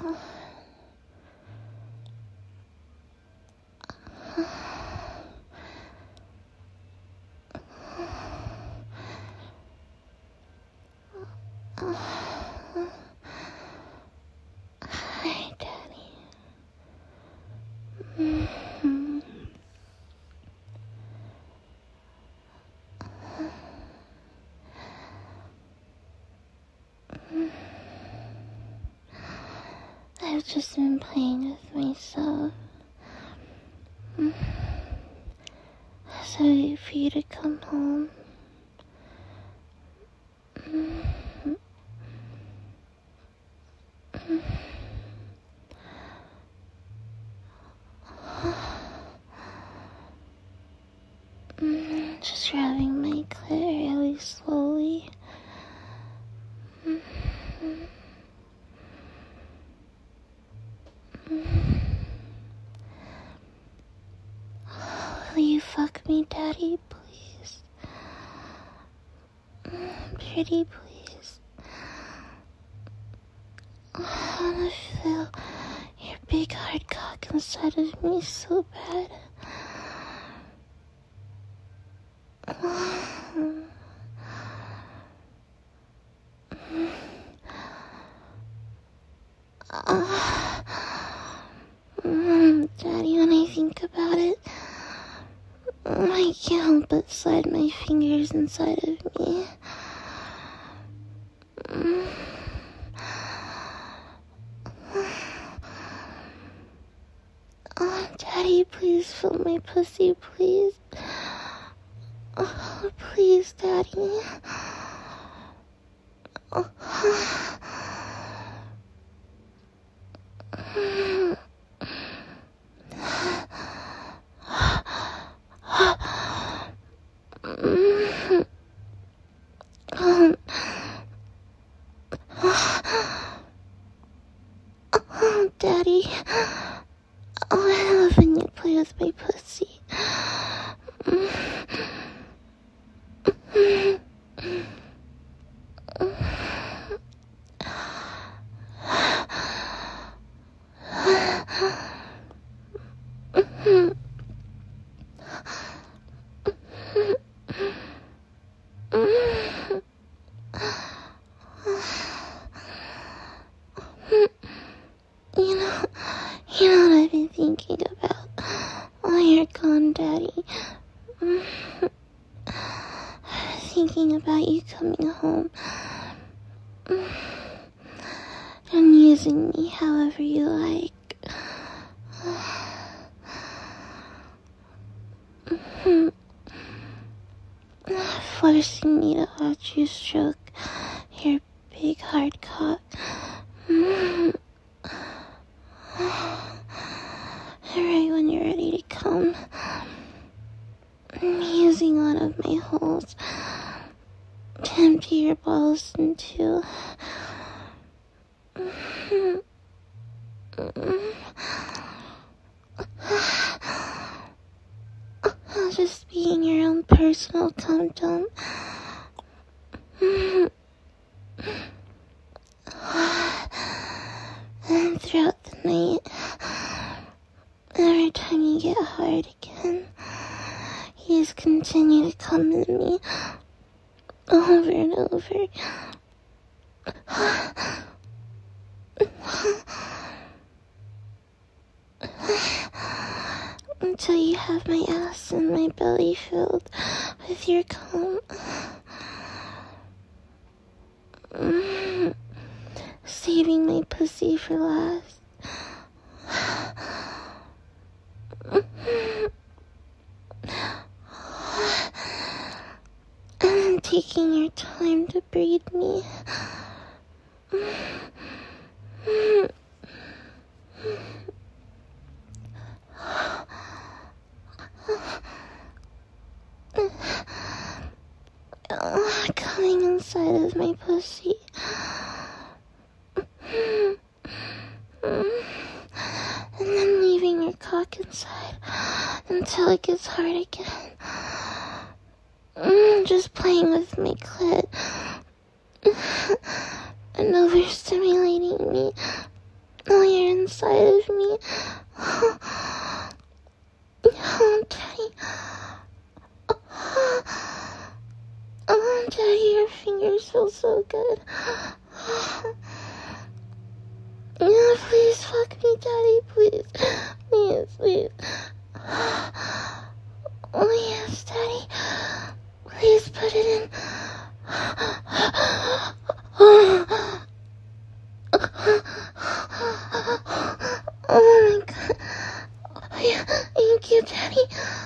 Hi, Daddy. I've just been playing with myself. I was waiting for you to come home. Just rubbing my clit really slowly. Will you fuck me, Daddy, please? Pretty, please. I wanna feel your big hard cock inside of me so bad. Daddy, when I think about it, I can't help but slide my fingers inside of me. Oh, Daddy, please fill my pussy, please. Oh, please, Daddy. Daddy, I love when you play with my pussy. You know what I've been thinking about while you're gone, Daddy? I was thinking about you coming home and using me however you like. Forcing me to watch you stroke your big hard cock. Right when you're ready to come, using one of my holes to empty your balls into. Just being your own personal cum-dum. And throughout the night, every time you get hard again, you just continue to come in me over and over. Until you have my ass and my belly filled with your cum. Saving my pussy for last. And taking your time to breed me. Coming inside of my pussy. And then leaving your cock inside until it gets hard again. Just playing with my clit and overstimulating me Oh, you're inside of me. Oh, Daddy. Oh, Daddy, your fingers feel so good. Oh, please fuck me, Daddy, please. Please, please. Oh, yes, Daddy. Please put it in. Oh my God. Yeah, thank you, Daddy.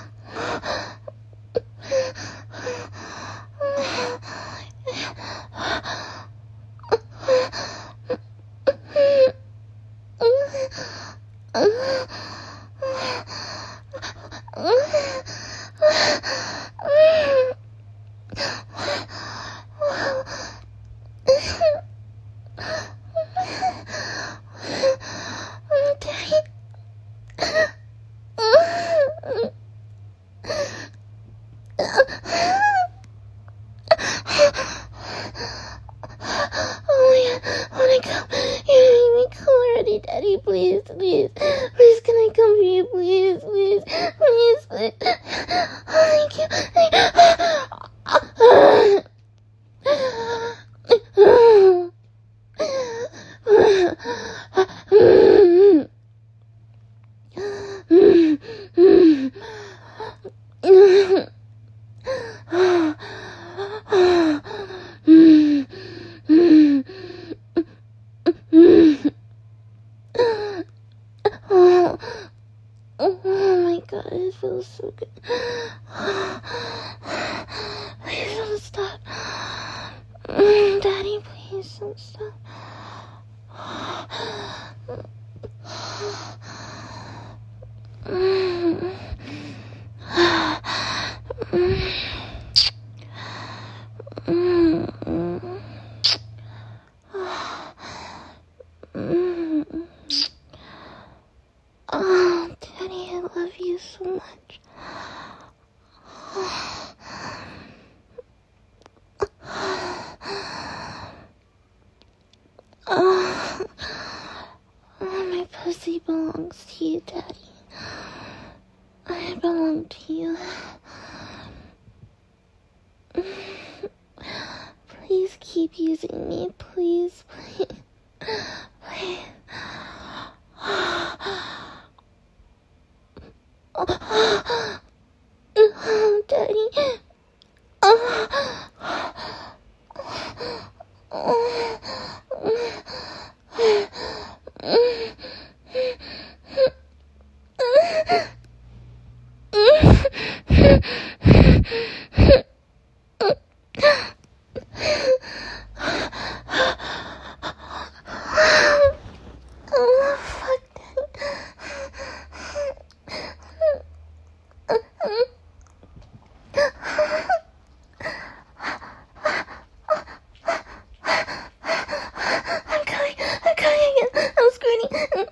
Daddy, please, please, please, can I come for you, please, please, please, please. Oh, thank you. Oh my God, it feels so good. Please don't stop. Daddy, please don't stop. Oh, Daddy, I love you so much. Oh, my pussy belongs to you, Daddy. I belong to you. Please keep using me, please, please, please. Oh, Daddy. Oh, fuck, I'm coming again. I'm squirting.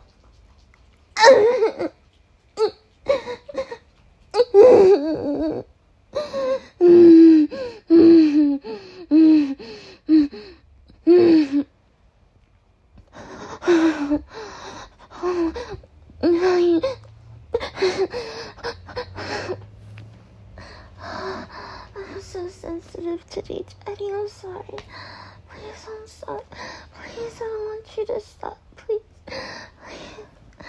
I'm so sensitive today, Daddy. I'm sorry. Please don't stop. Please, I don't want you to stop. Please. Please.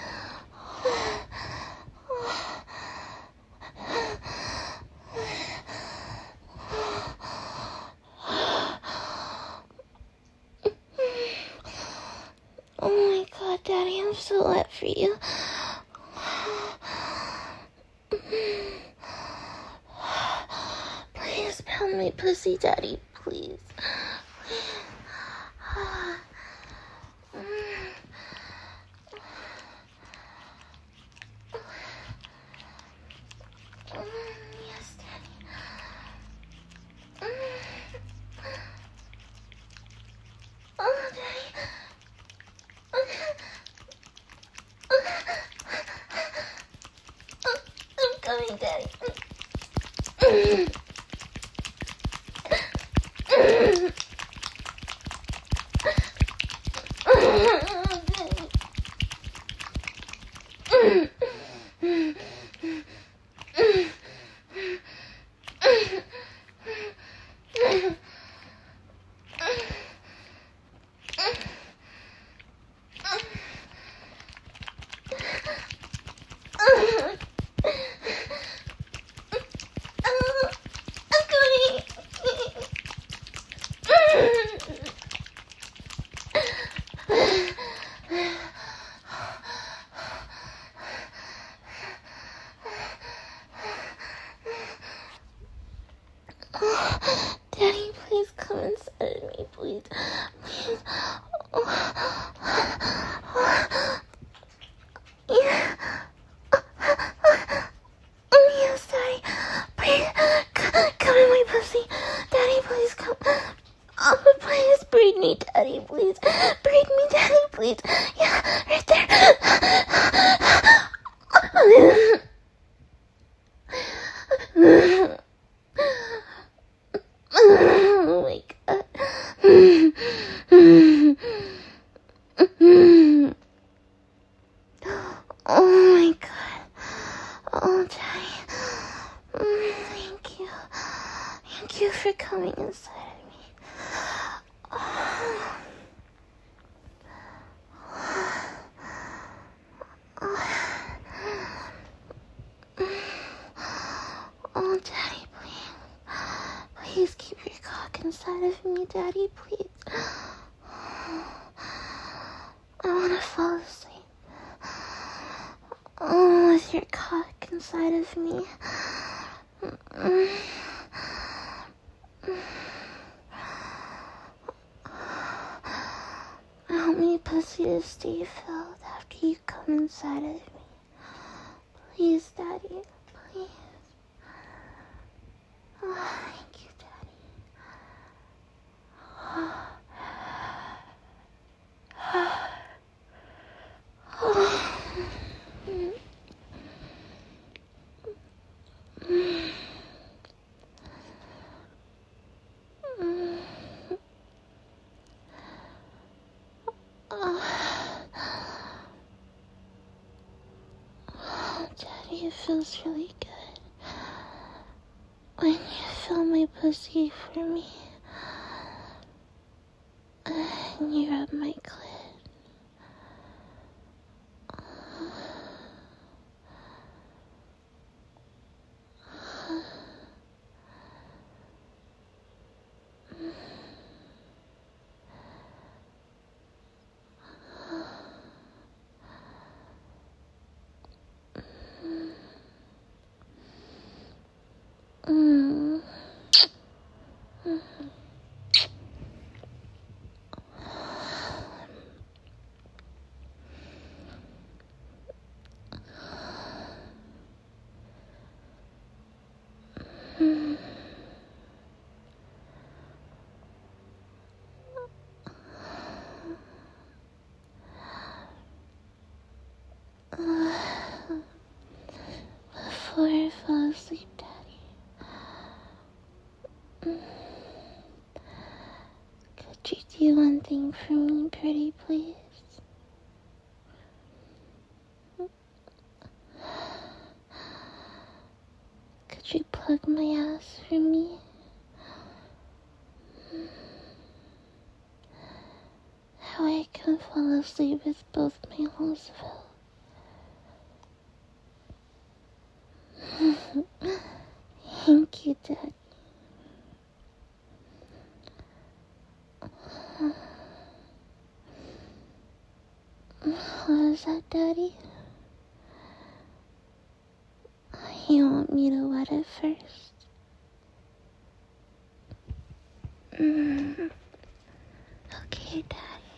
Oh my God, Daddy, I'm so wet for you. Please pound my pussy, Daddy, please. Yes, Daddy. Oh, Daddy. I'm coming, Daddy. please. Yeah, right there. Oh my god. Oh my god. Oh, Daddy. Thank you. Thank you for coming inside of me. Oh, Daddy, please. Please keep your cock inside of me, Daddy, please. I want to fall asleep. Oh, with your cock inside of me. I want my pussy to stay filled after you come inside of me. Please, Daddy. Please. Oh, thank you, Daddy. Daddy, it feels really good when you fill my pussy for me and you rub my clit. Before I fall asleep, Daddy, could you do one thing for me, pretty please? Could you plug my ass for me? How I can fall asleep with both my holes filled. Thank you, Daddy. What is that, Daddy? You want me to wet it first? Okay, Daddy.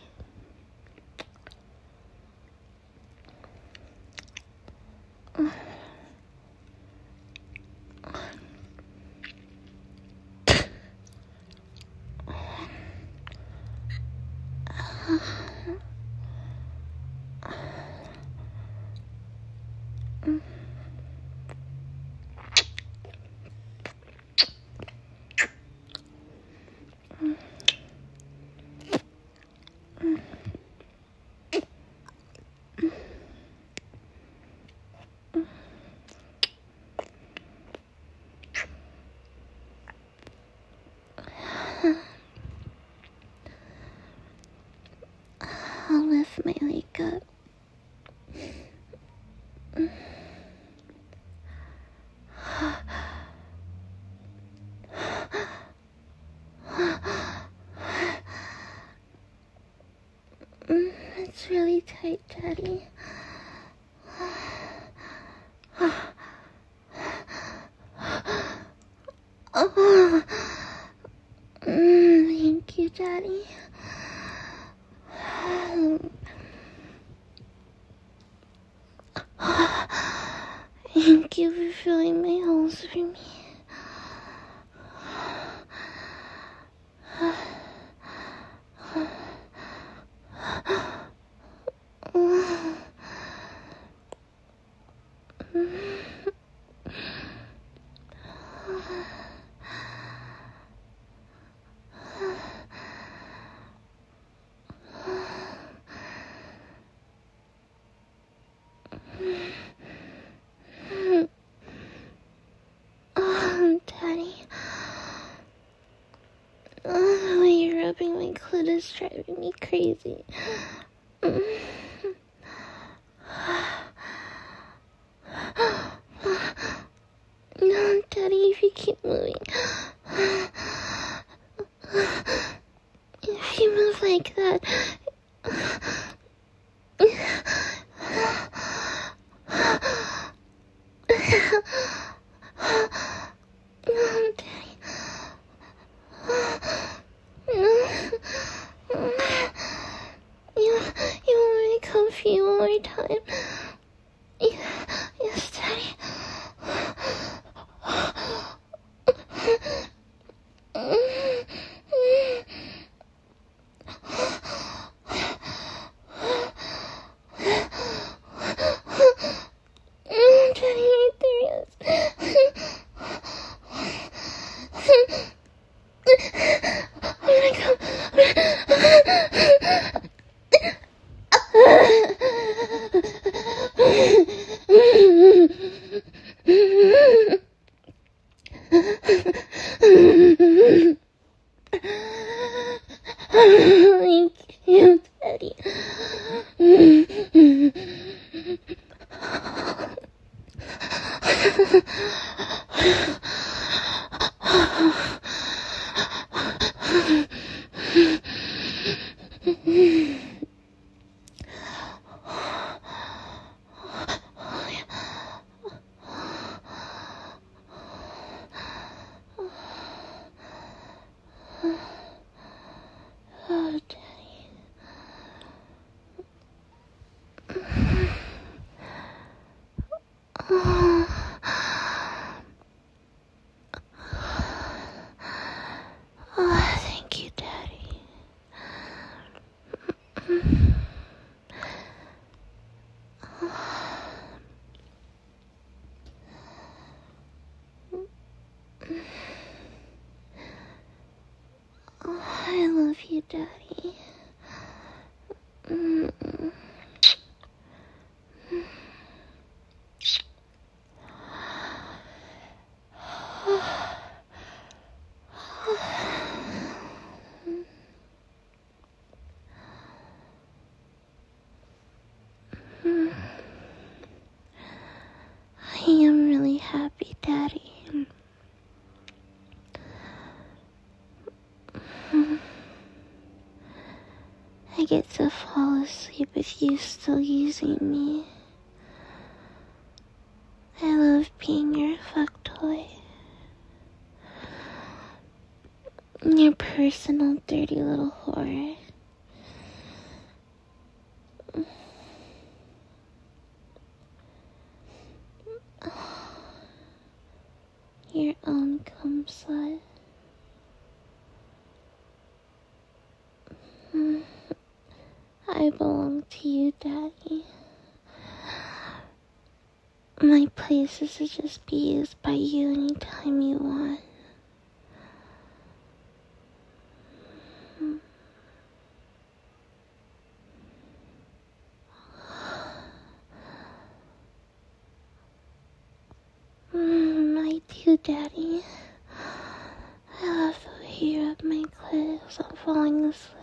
I'll lift my leg up. It's really tight, Daddy. Oh, thank you, Daddy. Thank you for filling my holes for me. is driving me crazy. No, Daddy, if you keep moving. If you move like that. No, Daddy. You want me to come for you one more time? Yes, Daddy. Daddy, are you serious? Oh my God. Thank you, Daddy. Oh, Daddy. Oh, thank you, Daddy. Oh, I love you, Daddy. I am really happy, Daddy. I get to fall asleep with you still using me. I love being your fuck toy. Your personal dirty little whore. Your own cum slut. I belong to you, Daddy. My place is to just be used by you anytime you want. I do, Daddy. I love the way you rub my clit as I'm falling asleep.